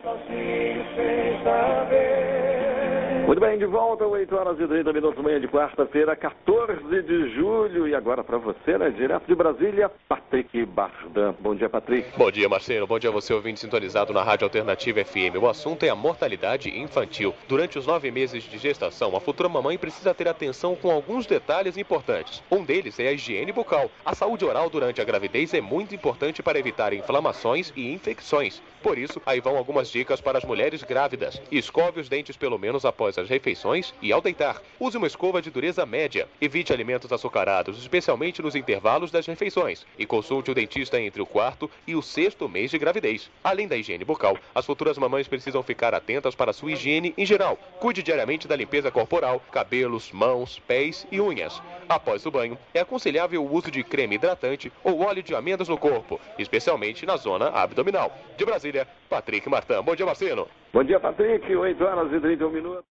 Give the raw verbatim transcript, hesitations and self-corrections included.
Muito bem, de volta, oito horas e trinta minutos, manhã de quarta-feira, quatorze de julho. E agora para você, né, direto de Brasília, Patrick Bardan. Bom dia, Patrick. Bom dia, Marcelo. Bom dia a você, ouvinte sintonizado na Rádio Alternativa F M. O assunto é a mortalidade infantil. Durante os nove meses de gestação, a futura mamãe precisa ter atenção com alguns detalhes importantes. Um deles é a higiene bucal. A saúde oral durante a gravidez é muito importante para evitar inflamações e infecções. Por isso, aí vão algumas dicas para as mulheres grávidas. Escove os dentes pelo menos após as refeições e ao deitar. Use uma escova de dureza média. Evite alimentos açucarados, especialmente nos intervalos das refeições. E consulte o dentista entre o quarto e o sexto mês de gravidez. Além da higiene bucal, as futuras mamães precisam ficar atentas para a sua higiene em geral. Cuide diariamente da limpeza corporal, cabelos, mãos, pés e unhas. Após o banho, é aconselhável o uso de creme hidratante ou óleo de amêndoas no corpo, especialmente na zona abdominal. De Brasília, Patrick Martã. Bom dia, Marcelo. Bom dia, Patrick. oito horas e trinta e um minutos.